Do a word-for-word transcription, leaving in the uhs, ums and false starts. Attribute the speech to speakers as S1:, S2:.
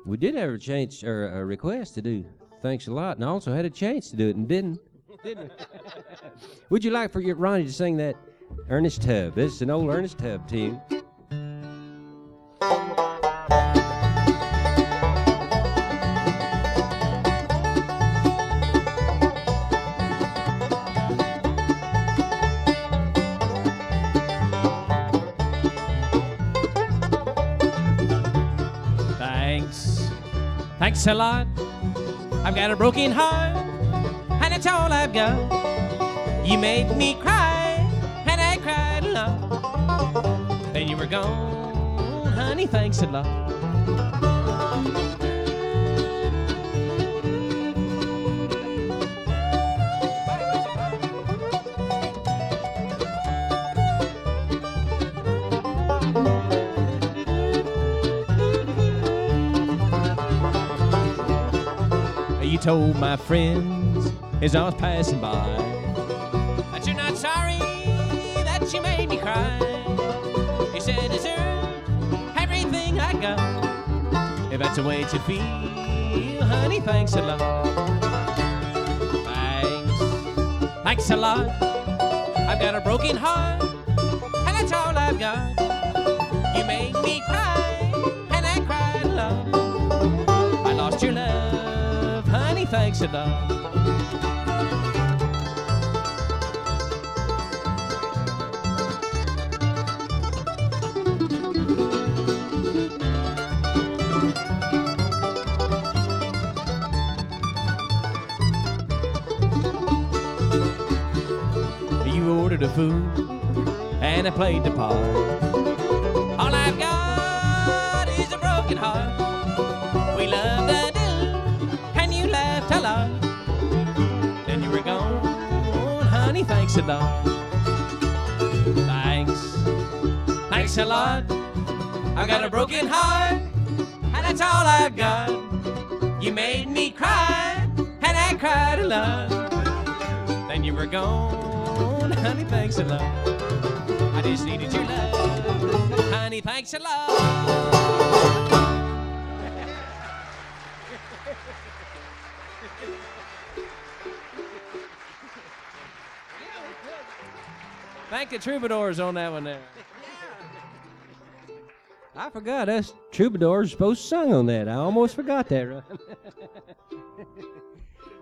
S1: We did have a chance or a request to do Thanks a Lot, and also had a chance to do it and didn't. Didn't we? Would you like for your Ronnie to sing that Ernest Tubb? This is an old Ernest Tubb tune.
S2: Thanks, thanks a lot. I've got a broken heart, and it's all I've got. You made me cry, and I cried a lot. Then you were gone, honey, thanks a lot. You told my friends as I was passing by that you're not sorry that you made me cry. You said I deserve everything I got. If that's the way to feel, honey, thanks a lot. Thanks, thanks a lot. I've got a broken heart, and that's all I've got. You made me cry, and I cried a lot. I lost your love, honey, thanks a lot. You ordered the food, and I played the part. All I've got is a broken heart. We loved a do, and you laughed a lot. Then you were gone, honey, thanks a lot. Thanks, thanks a lot. I've got a broken heart, and that's all I've got. You made me cry, and I cried a lot. Then you were gone, honey, thanks a lot. I just needed your love, honey, thanks a lot. Thank the Troubadours on that one there.
S1: I forgot us troubadours supposed to sing on that. I almost forgot that, right?